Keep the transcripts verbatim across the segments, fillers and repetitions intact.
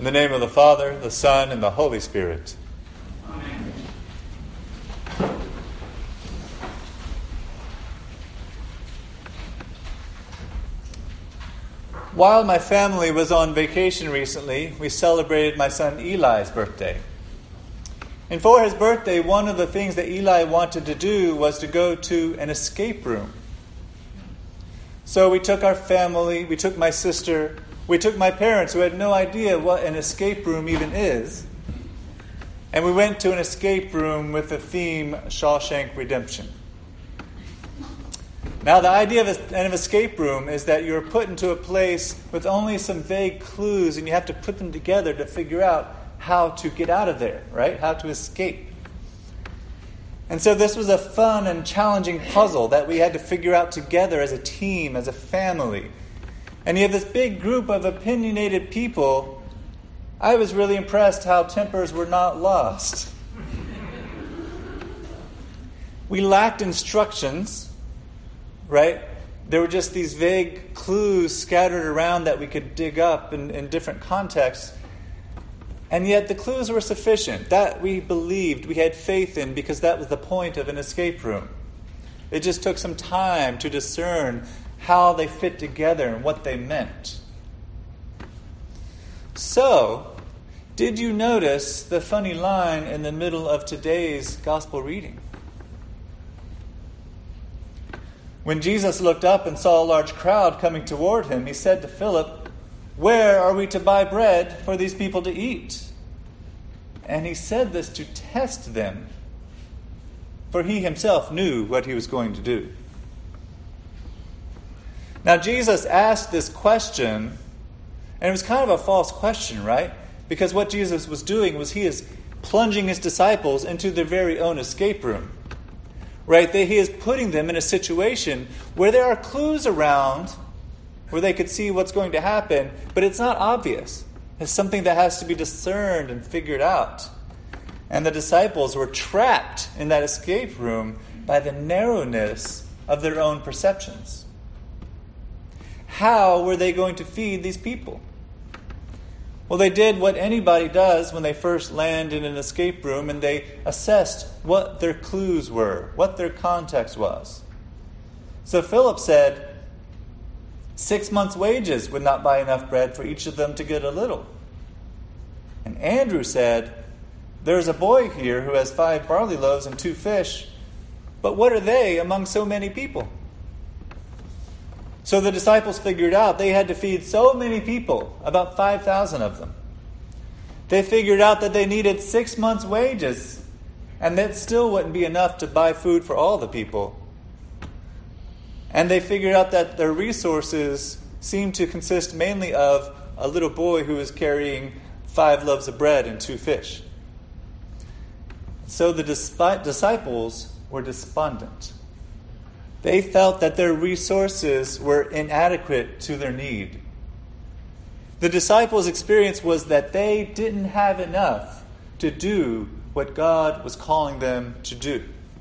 the name of the Father, the Son, and the Holy Spirit. Amen. While my family was on vacation recently, we celebrated my son Eli's birthday. And for his birthday, one of the things that Eli wanted to do was to go to an escape room. So we took our family, we took my sister, we took my parents who had no idea what an escape room even is. And we went to an escape room with the theme Shawshank Redemption. Now the idea of an escape room is that you're put into a place with only some vague clues and you have to put them together to figure out how to get out of there, right? How to escape. And so this was a fun and challenging puzzle that we had to figure out together as a team, as a family. And you have this big group of opinionated people. I was really impressed how tempers were not lost. We lacked instructions, right? There were just these vague clues scattered around that we could dig up in, in different contexts. And yet the clues were sufficient. That we believed, we had faith in, because that was the point of an escape room. It just took some time to discern how they fit together and what they meant. So, did you notice the funny line in the middle of today's gospel reading? When Jesus looked up and saw a large crowd coming toward him, he said to Philip, "Where are we to buy bread for these people to eat?" And he said this to test them, for he himself knew what he was going to do. Now, Jesus asked this question, and it was kind of a false question, right? Because what Jesus was doing was he is plunging his disciples into their very own escape room, right? That he is putting them in a situation where there are clues around where they could see what's going to happen, but it's not obvious. It's something that has to be discerned and figured out. And the disciples were trapped in that escape room by the narrowness of their own perceptions. How were they going to feed these people? Well, they did what anybody does when they first land in an escape room, and they assessed what their clues were, what their context was. So Philip said, Six months' wages would not buy enough bread for each of them to get a little. And Andrew said, "There's a boy here who has five barley loaves and two fish, but what are they among so many people?" So the disciples figured out they had to feed so many people, about five thousand of them. They figured out that they needed six months' wages, and that still wouldn't be enough to buy food for all the people. And they figured out that their resources seemed to consist mainly of a little boy who was carrying five loaves of bread and two fish. So the disciples were despondent. They felt that their resources were inadequate to their need. The disciples' experience was that they didn't have enough to do what God was calling them to do.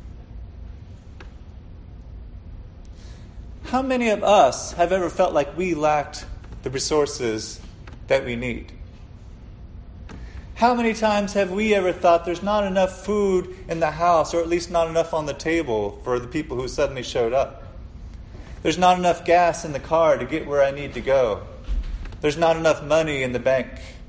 How many of us have ever felt like we lacked the resources that we need? How many times have we ever thought there's not enough food in the house, or at least not enough on the table for the people who suddenly showed up? There's not enough gas in the car to get where I need to go. There's not enough money in the bank.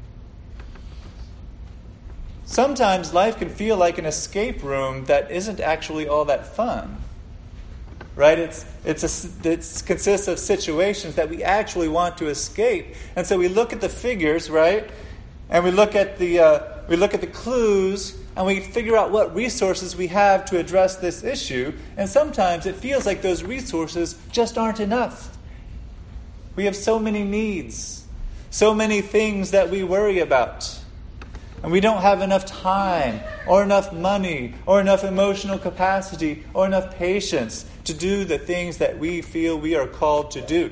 Sometimes life can feel like an escape room that isn't actually all that fun. Right? It's it's a, it consists of situations that we actually want to escape. And so we look at the figures, right? And we look at the uh, we look at the clues, and we figure out what resources we have to address this issue. And sometimes it feels like those resources just aren't enough. We have so many needs, so many things that we worry about. And we don't have enough time, or enough money, or enough emotional capacity, or enough patience to do the things that we feel we are called to do.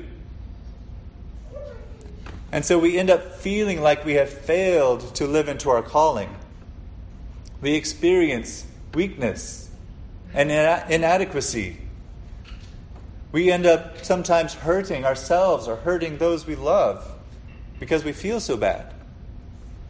And so we end up feeling like we have failed to live into our calling. We experience weakness and inadequacy. We end up sometimes hurting ourselves or hurting those we love because we feel so bad.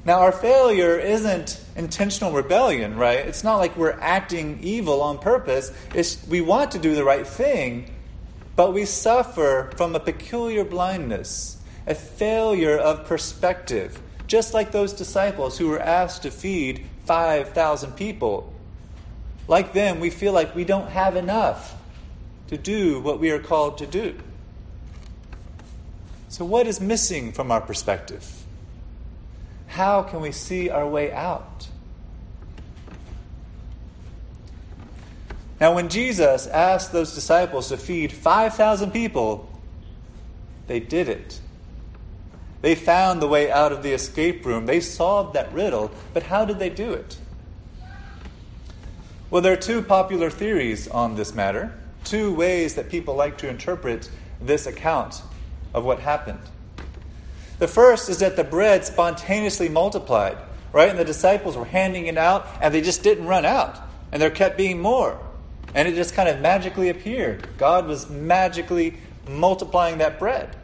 Now, our failure isn't intentional rebellion, right? It's not like we're acting evil on purpose. It's, we want to do the right thing, but we suffer from a peculiar blindness, a failure of perspective, just like those disciples who were asked to feed five thousand people. Like them, we feel like we don't have enough to do what we are called to do. So what is missing from our perspective? How can we see our way out? Now, when Jesus asked those disciples to feed five thousand people, they did it. They found the way out of the escape room. They solved that riddle, but how did they do it? Well, there are two popular theories on this matter, two ways that people like to interpret this account of what happened. The first is that the bread spontaneously multiplied, right? And the disciples were handing it out, and they just didn't run out. And there kept being more. And it just kind of magically appeared. God was magically multiplying that bread.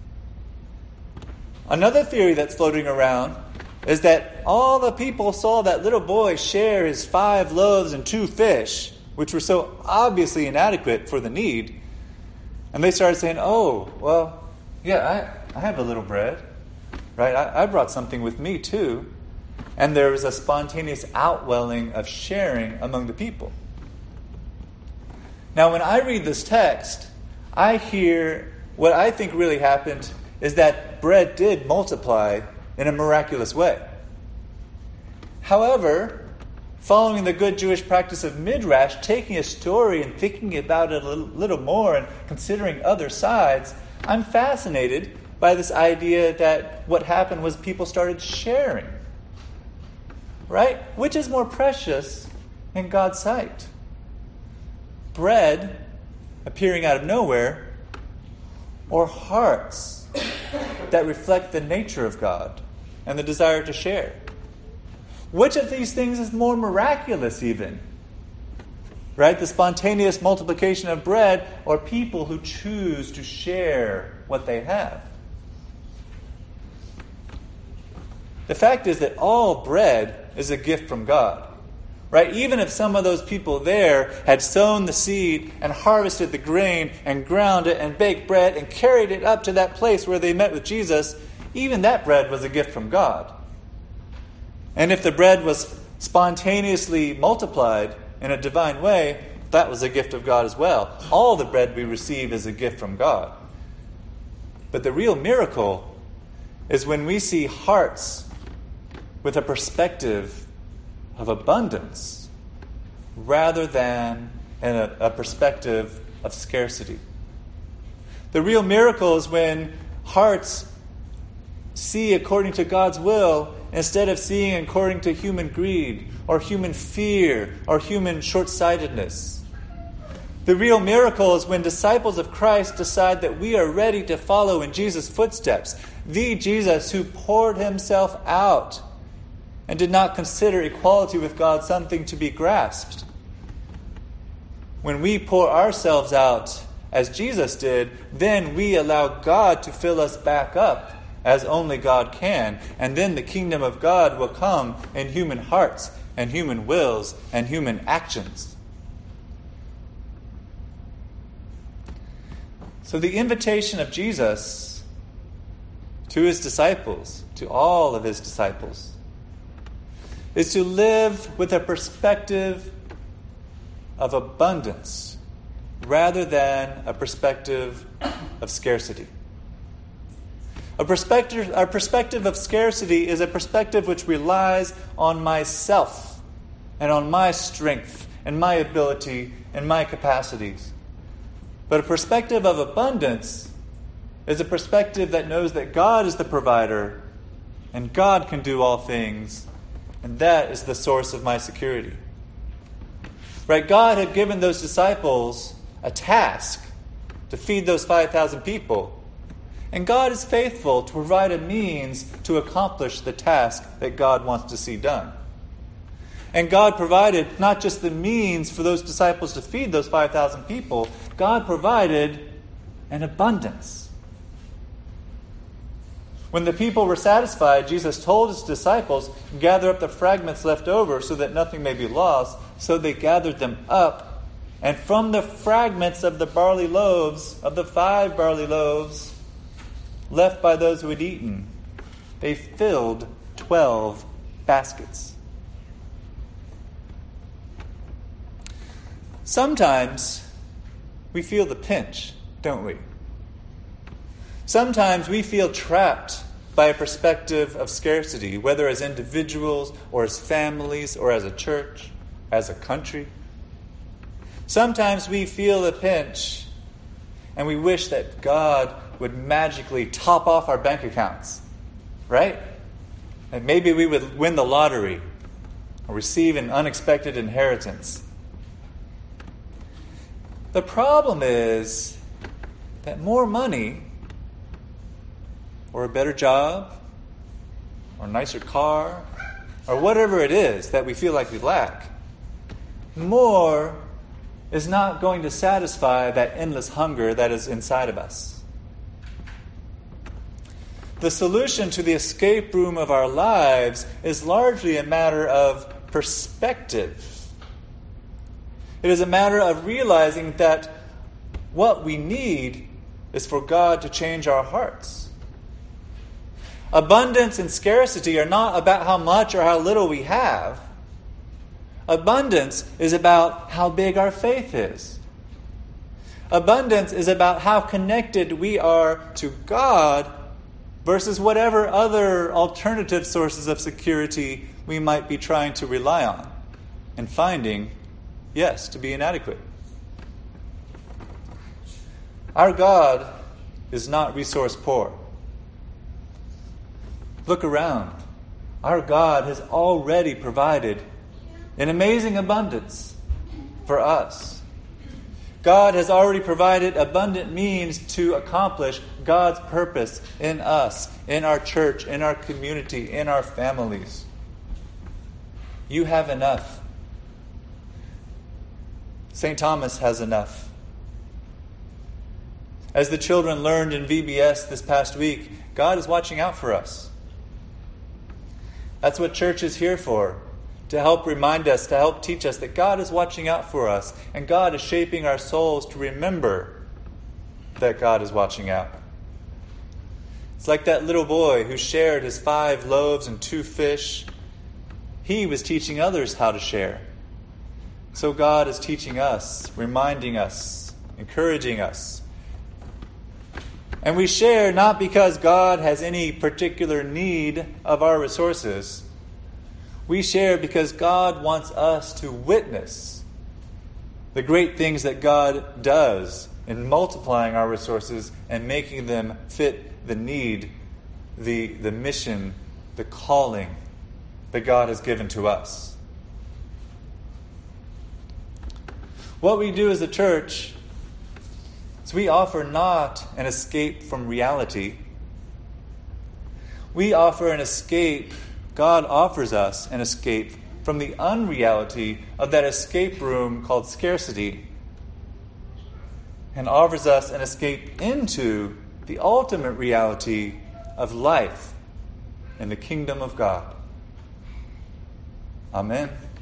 Another theory that's floating around is that all the people saw that little boy share his five loaves and two fish, which were so obviously inadequate for the need. And they started saying, oh, well, yeah, I, I have a little bread, right? I, I brought something with me too. And there was a spontaneous outwelling of sharing among the people. Now, when I read this text, I hear what I think really happened is that bread did multiply in a miraculous way. However, following the good Jewish practice of midrash, taking a story and thinking about it a little, little more and considering other sides, I'm fascinated by this idea that what happened was people started sharing. Right? Which is more precious in God's sight? Bread appearing out of nowhere, or hearts that reflect the nature of God and the desire to share? Which of these things is more miraculous even? Right? The spontaneous multiplication of bread, or people who choose to share what they have? The fact is that all bread is a gift from God. Right? Even if some of those people there had sown the seed and harvested the grain and ground it and baked bread and carried it up to that place where they met with Jesus, even that bread was a gift from God. And if the bread was spontaneously multiplied in a divine way, that was a gift of God as well. All the bread we receive is a gift from God. But the real miracle is when we see hearts with a perspective of abundance rather than in a, a perspective of scarcity. The real miracle is when hearts see according to God's will instead of seeing according to human greed or human fear or human short-sightedness. The real miracle is when disciples of Christ decide that we are ready to follow in Jesus' footsteps, the Jesus who poured himself out and did not consider equality with God something to be grasped. When we pour ourselves out as Jesus did, then we allow God to fill us back up as only God can. And then the kingdom of God will come in human hearts and human wills and human actions. So the invitation of Jesus to his disciples, to all of his disciples, is to live with a perspective of abundance rather than a perspective of scarcity. A perspective, a perspective of scarcity is a perspective which relies on myself and on my strength and my ability and my capacities. But a perspective of abundance is a perspective that knows that God is the provider and God can do all things. And that is the source of my security. Right? God had given those disciples a task to feed those five thousand people. And God is faithful to provide a means to accomplish the task that God wants to see done. And God provided not just the means for those disciples to feed those five thousand people, God provided an abundance. When the people were satisfied, Jesus told his disciples, gather up the fragments left over so that nothing may be lost. So they gathered them up. And from the fragments of the barley loaves, of the five barley loaves left by those who had eaten, they filled twelve baskets. Sometimes we feel the pinch, don't we? Sometimes we feel trapped by a perspective of scarcity, whether as individuals or as families or as a church, as a country. Sometimes we feel the pinch and we wish that God would magically top off our bank accounts, right? And maybe we would win the lottery or receive an unexpected inheritance. The problem is that more money or a better job, or a nicer car, or whatever it is that we feel like we lack, more is not going to satisfy that endless hunger that is inside of us. The solution to the escape room of our lives is largely a matter of perspective. It is a matter of realizing that what we need is for God to change our hearts. Abundance and scarcity are not about how much or how little we have. Abundance is about how big our faith is. Abundance is about how connected we are to God versus whatever other alternative sources of security we might be trying to rely on and finding, yes, to be inadequate. Our God is not resource poor. Look around. Our God has already provided an amazing abundance for us. God has already provided abundant means to accomplish God's purpose in us, in our church, in our community, in our families. You have enough. Saint Thomas has enough. As the children learned in V B S this past week, God is watching out for us. That's what church is here for, to help remind us, to help teach us that God is watching out for us, and God is shaping our souls to remember that God is watching out. It's like that little boy who shared his five loaves and two fish. He was teaching others how to share. So God is teaching us, reminding us, encouraging us. And we share not because God has any particular need of our resources. We share because God wants us to witness the great things that God does in multiplying our resources and making them fit the need, the, the mission, the calling that God has given to us. What we do as a church is we offer not an escape from reality. We offer an escape, God offers us an escape from the unreality of that escape room called scarcity, and offers us an escape into the ultimate reality of life in the kingdom of God. Amen.